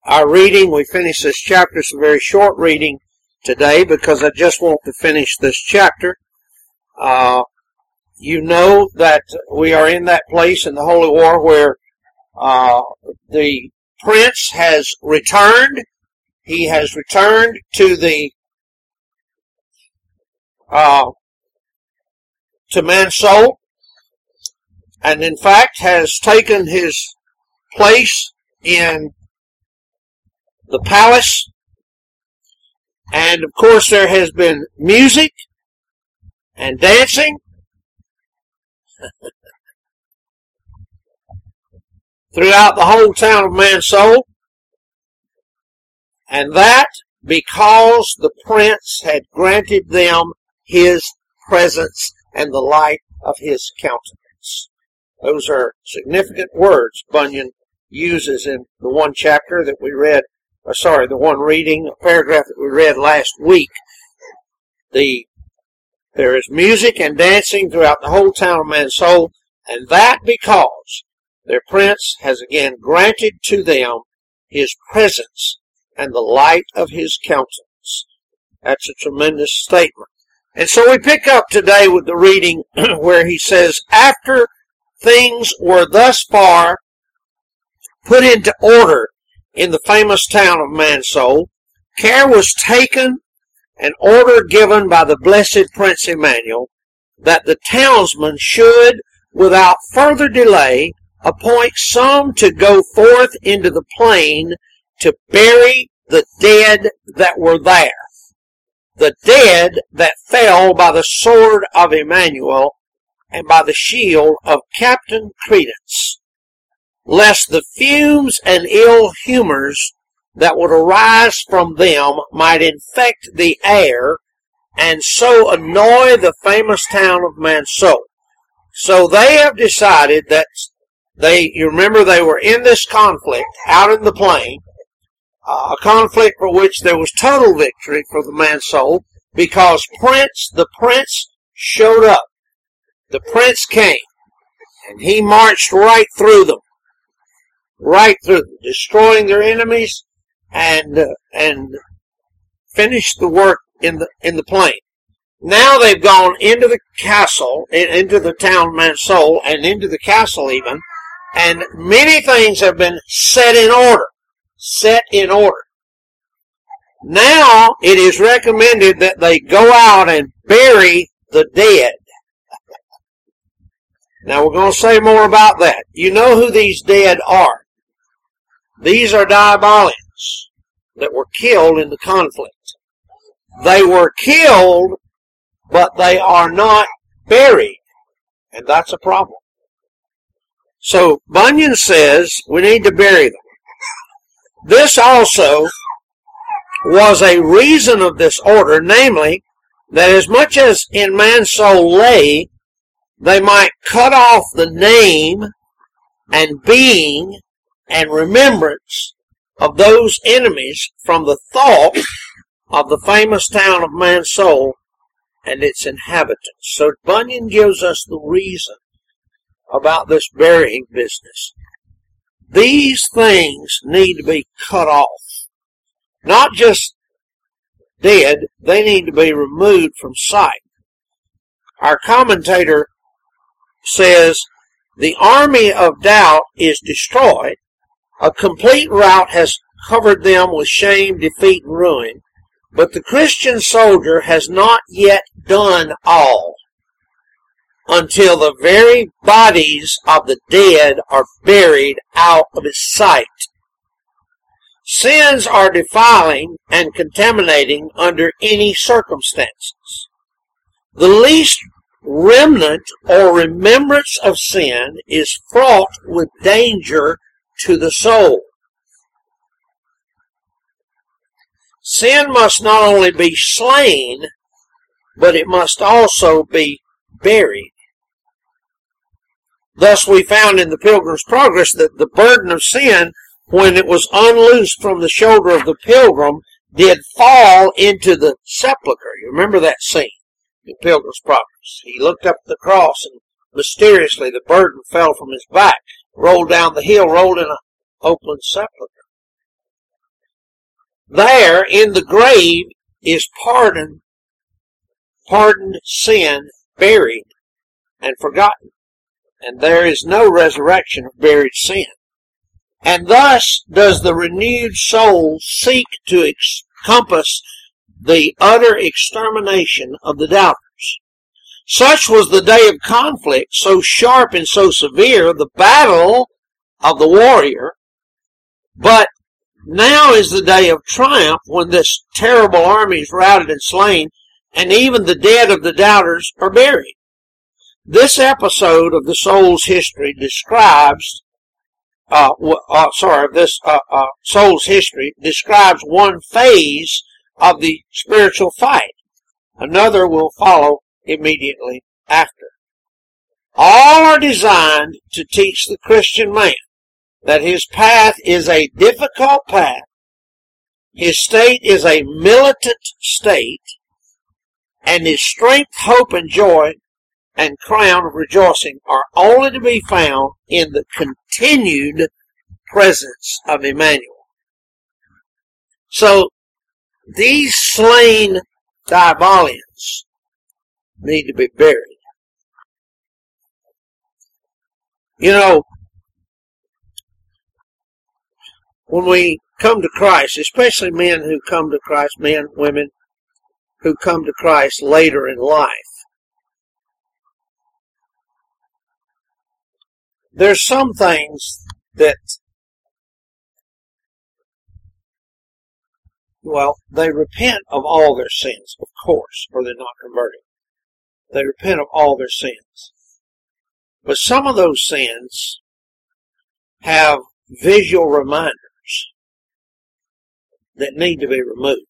our reading. We finished this chapter. It's a very short reading today because I just want to finish this chapter. You know that we are in that place in the Holy War where the prince has returned. He has returned to Mansoul, and in fact has taken his place in the palace. And of course there has been music and dancing throughout the whole town of Mansoul, and that because the prince had granted them his presence and the light of his countenance. Those are significant words Bunyan uses in the one chapter that we read, the one reading, a paragraph that we read last week. There is music and dancing throughout the whole town of Mansoul, and that because their prince has again granted to them his presence and the light of his countenance. That's a tremendous statement. And so we pick up today with the reading where he says, after things were thus far put into order in the famous town of Mansoul, care was taken and order given by the blessed Prince Emmanuel that the townsmen should, without further delay, appoint some to go forth into the plain to bury the dead that were there, the dead that fell by the sword of Emmanuel and by the shield of Captain Credence, lest the fumes and ill humors that would arise from them might infect the air and so annoy the famous town of Mansoul. So they have decided that you remember they were in this conflict out in the plain, a conflict for which there was total victory for the Mansoul because the prince showed up. The prince came and he marched right through them, destroying their enemies and finished the work in the plain. Now they've gone into the castle, into the town of Mansoul, and into the castle even, and many things have been set in order. Now it is recommended that they go out and bury the dead. Now we're going to say more about that. You know who these dead are. These are Diabolians that were killed in the conflict. They were killed, but they are not buried. And that's a problem. So Bunyan says we need to bury them. This also was a reason of this order, namely, that as much as in Mansoul lay, they might cut off the name and being and remembrance of those enemies from the thought of the famous town of Mansoul and its inhabitants. So Bunyan gives us the reason about this burying business. These things need to be cut off. Not just dead, they need to be removed from sight. Our commentator says, the army of doubt is destroyed. A complete rout has covered them with shame, defeat, and ruin. But the Christian soldier has not yet done all until the very bodies of the dead are buried out of his sight. Sins are defiling and contaminating under any circumstances. The least remnant or remembrance of sin is fraught with danger to the soul. Sin must not only be slain, but it must also be buried. Thus we found in the Pilgrim's Progress that the burden of sin, when it was unloosed from the shoulder of the pilgrim, did fall into the sepulchre. You remember that scene in Pilgrim's Progress. He looked up at the cross and mysteriously the burden fell from his back, rolled down the hill, rolled in an open sepulchre. there in the grave is pardoned sin buried and forgotten. And there is no resurrection of buried sin. And thus does the renewed soul seek to encompass the utter extermination of the doubters. Such was the day of conflict, so sharp and so severe, the battle of the warrior. But now is the day of triumph, when this terrible army is routed and slain, and even the dead of the doubters are buried. This episode of the soul's history describes soul's history describes one phase of the spiritual fight. Another will follow immediately after. All are designed to teach the Christian man that his path is a difficult path, his state is a militant state, and his strength, hope, and joy and crown of rejoicing are only to be found in the continued presence of Emmanuel. So, these slain Diabolians need to be buried. You know, when we come to Christ, especially men who come to Christ, men, women who come to Christ later in life, there's some things that, well, they repent of all their sins, of course, or they're not converted. They repent of all their sins. But some of those sins have visual reminders that need to be removed.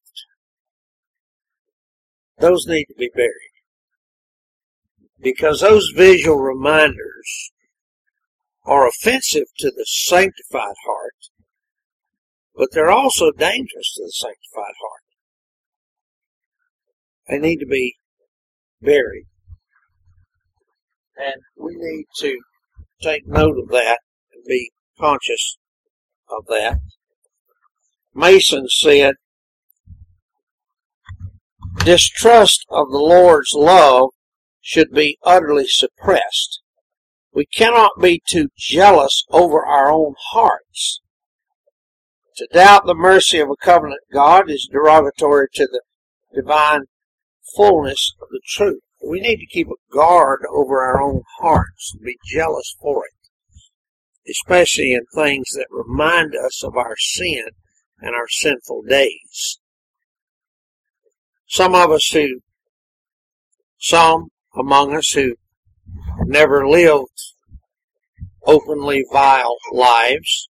Those need to be buried. Because those visual reminders are offensive to the sanctified heart, but they're also dangerous to the sanctified heart. They need to be buried. And we need to take note of that and be conscious of that. Mason said, distrust of the Lord's love should be utterly suppressed. We cannot be too jealous over our own hearts. To doubt the mercy of a covenant God is derogatory to the divine fullness of the truth. We need to keep a guard over our own hearts and be jealous for it, especially in things that remind us of our sin and our sinful days. Some among us who never lived openly vile lives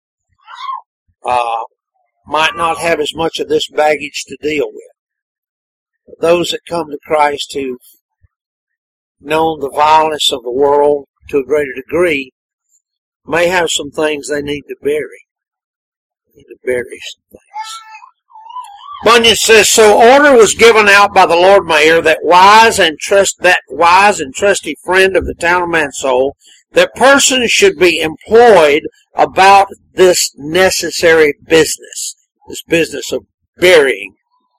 might not have as much of this baggage to deal with. Those that come to Christ who've known the vileness of the world to a greater degree may have some things they need to bury. They need to bury some things. Bunyan says, so order was given out by the Lord Mayor, that wise and trusty friend of the town of Mansoul, that persons should be employed about this necessary business, this business of burying.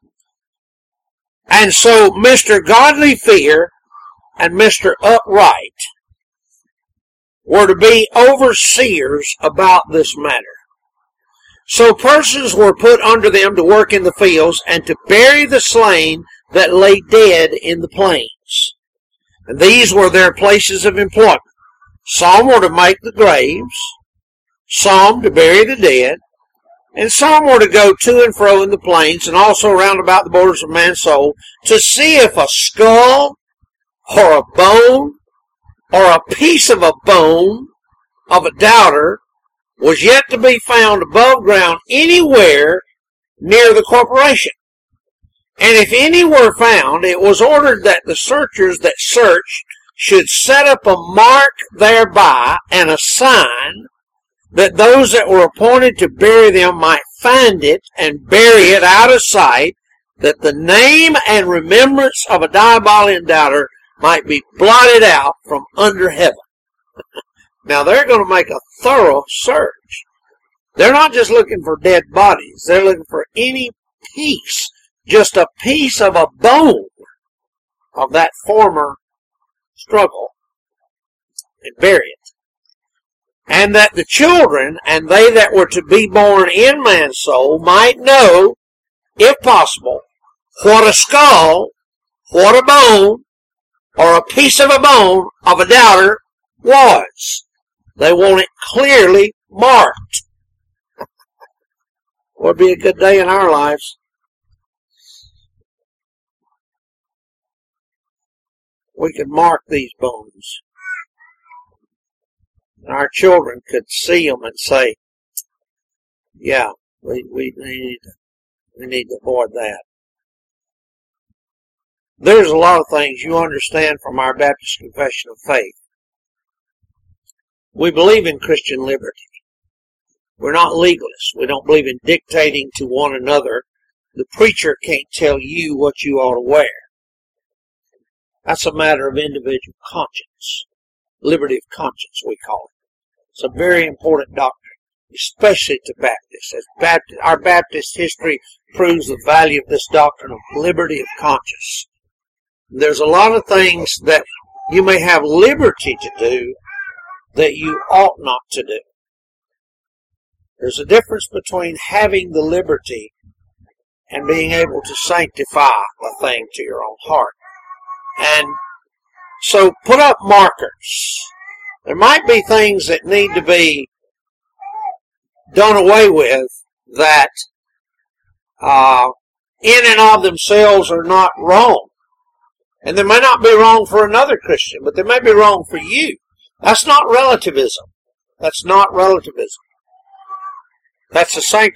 And so Mr. Godly Fear and Mr. Upright were to be overseers about this matter. So persons were put under them to work in the fields and to bury the slain that lay dead in the plains. And these were their places of employment. Some were to make the graves, some to bury the dead, and some were to go to and fro in the plains and also round about the borders of Mansoul to see if a skull or a bone or a piece of a bone of a doubter was yet to be found above ground anywhere near the corporation. And if any were found, it was ordered that the searchers that searched should set up a mark thereby and a sign, that those that were appointed to bury them might find it and bury it out of sight, that the name and remembrance of a Diabolian doubter might be blotted out from under heaven. Now they're going to make a thorough search. They're not just looking for dead bodies. They're looking for any piece, just a piece of a bone of that former struggle, and bury it. And that the children, and they that were to be born in man's soul, might know, if possible, what a skull, what a bone, or a piece of a bone of a doubter was. They want it clearly marked. Would be a good day in our lives. We could mark these bones. And our children could see them and say, yeah, we need to avoid that. There's a lot of things you understand from our Baptist Confession of Faith. We believe in Christian liberty. We're not legalists. We don't believe in dictating to one another. The preacher can't tell you what you ought to wear. That's a matter of individual conscience. Liberty of conscience, we call it. It's a very important doctrine, especially to Baptists. Our Baptist history proves the value of this doctrine of liberty of conscience. There's a lot of things that you may have liberty to do that you ought not to do. There's a difference between having the liberty and being able to sanctify a thing to your own heart. And so put up markers. There might be things that need to be done away with that in and of themselves are not wrong. And they may not be wrong for another Christian, but they may be wrong for you. That's not relativism. That's not relativism. That's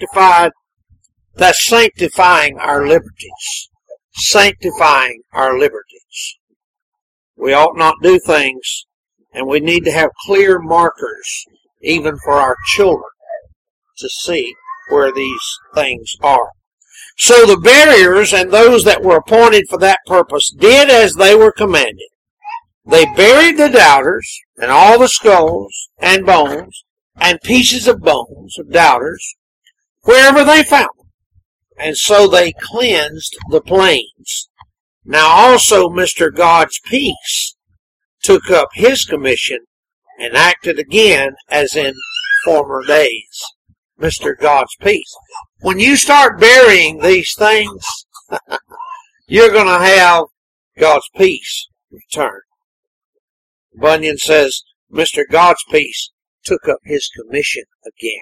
sanctifying our liberties. Sanctifying our liberties. We ought not do things, and we need to have clear markers, even for our children, to see where these things are. So the buriers and those that were appointed for that purpose did as they were commanded. They buried the doubters and all the skulls and bones and pieces of bones of doubters wherever they found them. And so they cleansed the plains. Now also Mr. God's peace took up his commission and acted again as in former days. Mr. God's peace. When you start burying these things, you're going to have God's peace return. Bunyan says, Mr. God's peace took up his commission again.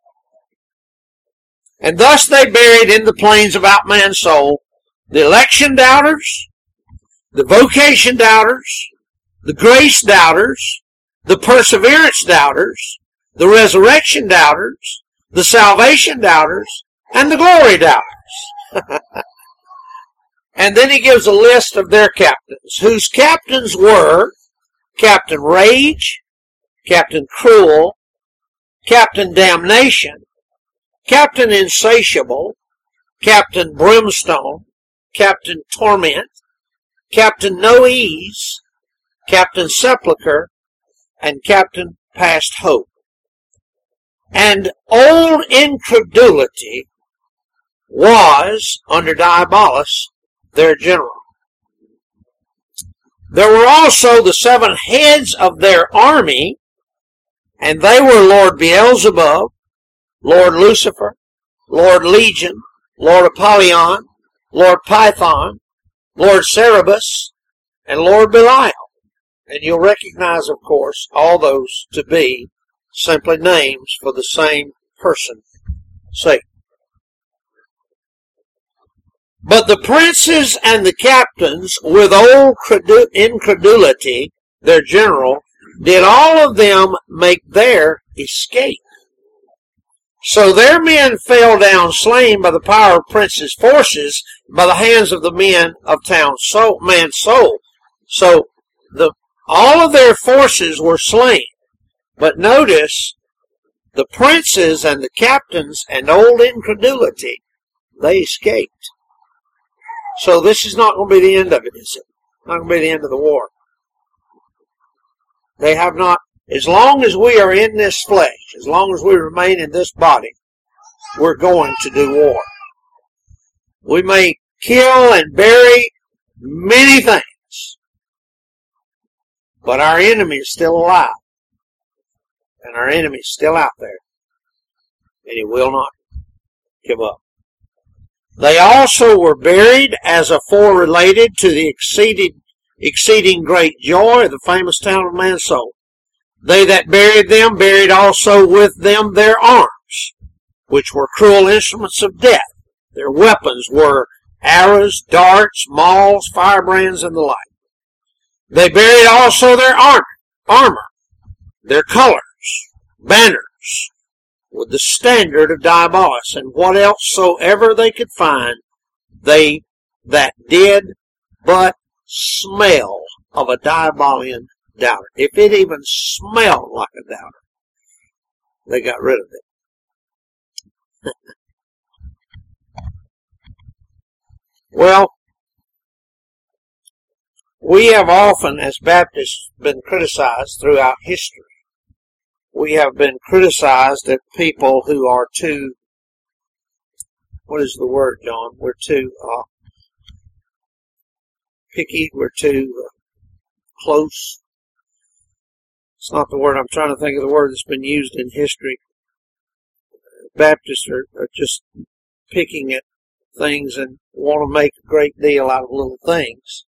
And thus they buried in the plains about man's soul the election doubters, the vocation doubters, the grace doubters, the perseverance doubters, the resurrection doubters, the salvation doubters, and the glory doubters. And then he gives a list of their captains, whose captains were Captain Rage, Captain Cruel, Captain Damnation, Captain Insatiable, Captain Brimstone, Captain Torment, Captain No Ease, Captain Sepulchre, and Captain Past Hope. And old incredulity was, under Diabolus, their general. There were also the 7 heads of their army, and they were Lord Beelzebub, Lord Lucifer, Lord Legion, Lord Apollyon, Lord Python, Lord Cerberus, and Lord Belial. And you'll recognize, of course, all those to be simply names for the same person, Satan. But the princes and the captains, with old incredulity, their general, did all of them make their escape. So their men fell down slain by the power of princes' forces, by the hands of the men of man's soul. So all of their forces were slain. But notice, the princes and the captains and old incredulity, they escaped. So this is not going to be the end of it, is it? Not going to be the end of the war. They have not, as long as we are in this flesh, as long as we remain in this body, we're going to do war. We may kill and bury many things, but our enemy is still alive. And our enemy is still out there. And he will not give up. They also were buried as afore related to the exceeding great joy of the famous town of Mansoul. They that buried them buried also with them their arms, which were cruel instruments of death. Their weapons were arrows, darts, mauls, firebrands, and the like. They buried also their armor, their colors, banners, with the standard of Diabolus, and what else soever they could find, they that did but smell of a Diabolian doubter. If it even smelled like a doubter, they got rid of it. Well, we have often, as Baptists, been criticized throughout history. We have been criticized at people who are too, what is the word, John? We're too picky, we're too close. It's not the word I'm trying to think of, the word that's been used in history. Baptists are just picking at things and want to make a great deal out of little things.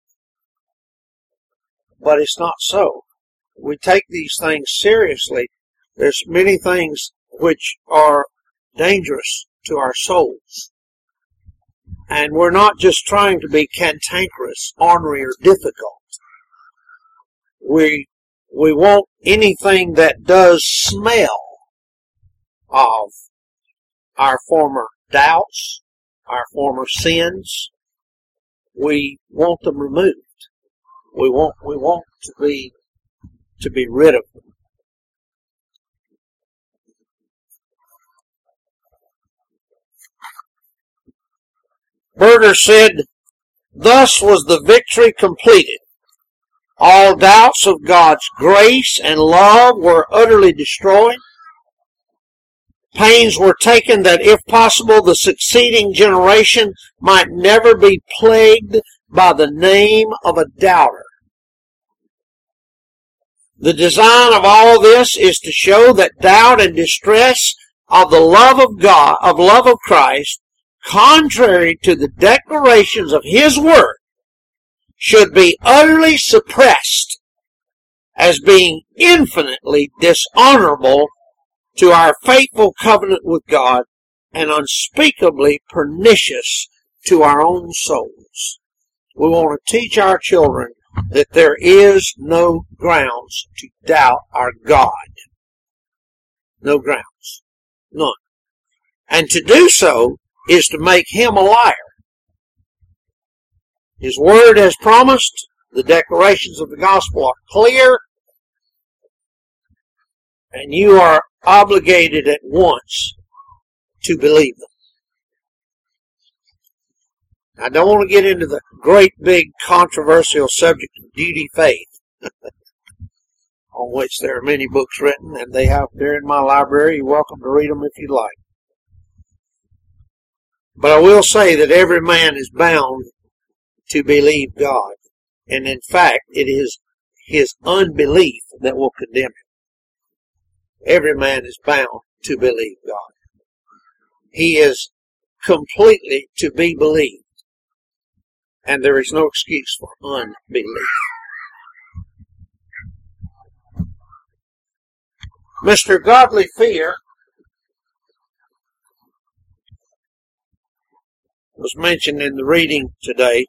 But it's not so. We take these things seriously. There's many things which are dangerous to our souls. And we're not just trying to be cantankerous, ornery, or difficult. We want anything that does smell of our former doubts, our former sins. We want them removed. We want to be rid of them. Berger said, "Thus was the victory completed. All doubts of God's grace and love were utterly destroyed. Pains were taken that, if possible, the succeeding generation might never be plagued by the name of a doubter. The design of all this is to show that doubt and distress of the love of God, of love of Christ, contrary to the declarations of His Word, should be utterly suppressed as being infinitely dishonorable to our faithful covenant with God and unspeakably pernicious to our own souls." We want to teach our children that there is no grounds to doubt our God. No grounds. None. And to do so is to make Him a liar. His Word has promised. The declarations of the gospel are clear. And you are obligated at once to believe them. I don't want to get into the great big controversial subject of duty faith, on which there are many books written, and they're in my library. You're welcome to read them if you like. But I will say that every man is bound to believe God. And in fact, it is his unbelief that will condemn him. Every man is bound to believe God. He is completely to be believed. And there is no excuse for unbelief. Mr. Godly Fear was mentioned in the reading today.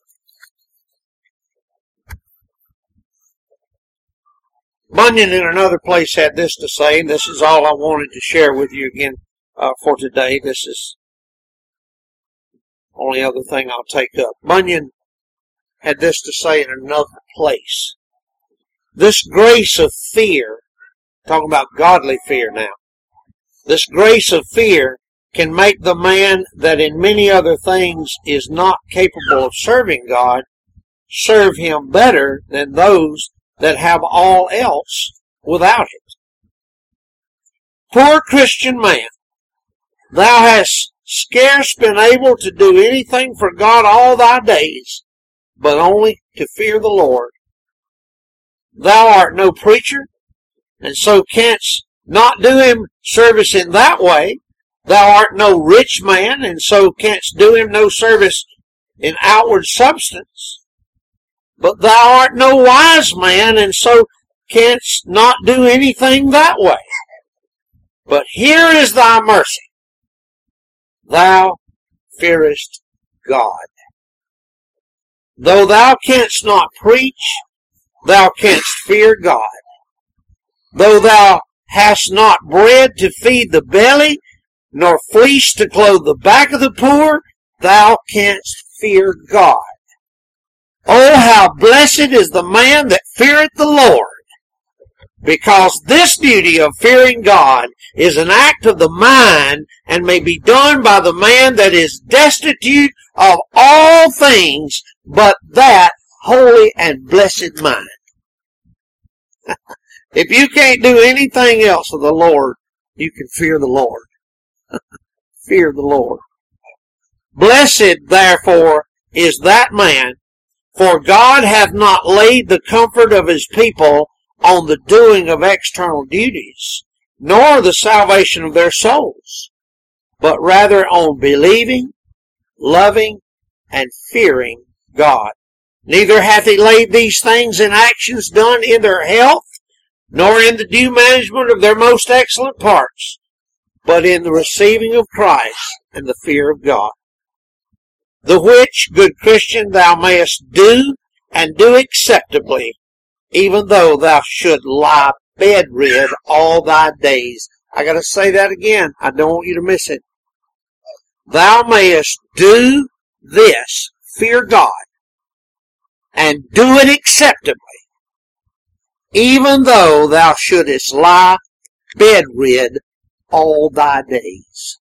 Bunyan in another place had this to say, and this is all I wanted to share with you again for today. This is the only other thing I'll take up. Bunyan had this to say in another place. This grace of fear, talking about godly fear now, this grace of fear can make the man that in many other things is not capable of serving God, serve Him better than those that have all else without it. Poor Christian man, thou hast scarce been able to do anything for God all thy days, but only to fear the Lord. Thou art no preacher, and so canst not do him service in that way. Thou art no rich man, and so canst do him no service in outward substance. But thou art no wise man, and so canst not do anything that way. But here is thy mercy. Thou fearest God. Though thou canst not preach, thou canst fear God. Though thou hast not bread to feed the belly, nor fleece to clothe the back of the poor, thou canst fear God. Oh, how blessed is the man that feareth the Lord! Because this duty of fearing God is an act of the mind, and may be done by the man that is destitute of all things but that holy and blessed mind. If you can't do anything else of the Lord, you can fear the Lord. Fear the Lord. Blessed, therefore, is that man, for God hath not laid the comfort of his people on the doing of external duties, nor the salvation of their souls, but rather on believing, loving, and fearing God. Neither hath he laid these things in actions done in their health, nor in the due management of their most excellent parts, but in the receiving of Christ and the fear of God. The which, good Christian, thou mayest do, and do acceptably, even though thou should lie bedrid all thy days. I gotta say that again. I don't want you to miss it. Thou mayest do this, fear God, and do it acceptably, even though thou shouldest lie bedrid all thy days.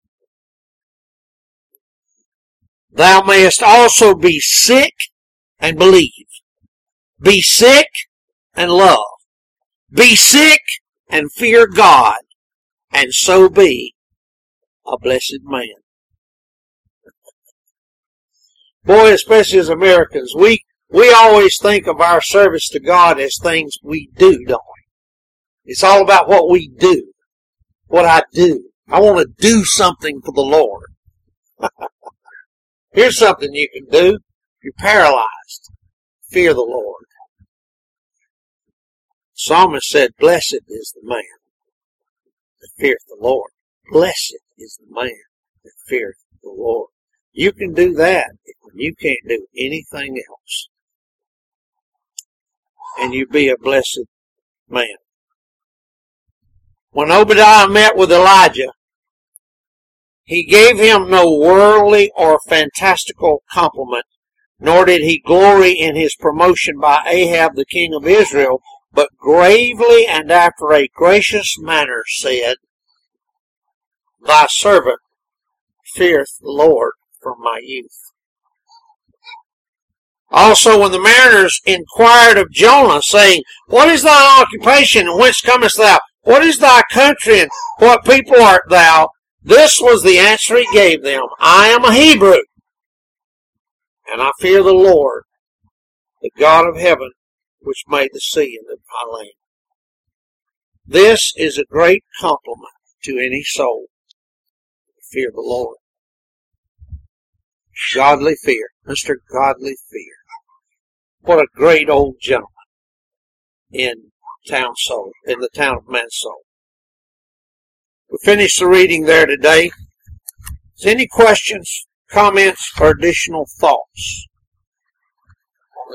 Thou mayest also be sick and believe. Be sick and love. Be sick and fear God, and so be a blessed man. Boy, especially as Americans, we always think of our service to God as things we do, don't we? It's all about what we do, what I do. I want to do something for the Lord. Here's something you can do. If you're paralyzed, fear the Lord. The psalmist said, blessed is the man that feareth the Lord. Blessed is the man that feareth the Lord. You can do that when you can't do anything else. And you be a blessed man. When Obadiah met with Elijah, he gave him no worldly or fantastical compliment, nor did he glory in his promotion by Ahab the king of Israel, but gravely and after a gracious manner said, Thy servant feareth the Lord from my youth. Also, when the mariners inquired of Jonah, saying, What is thine occupation, and whence comest thou? What is thy country, and what people art thou? This was the answer he gave them, I am a Hebrew, and I fear the Lord, the God of heaven, which made the sea and the dry land. This is a great compliment to any soul, to fear the Lord. Godly fear, Mr. Godly Fear. What a great old gentleman in the town of Mansoul. We finished the reading there today. Is any questions, comments, or additional thoughts?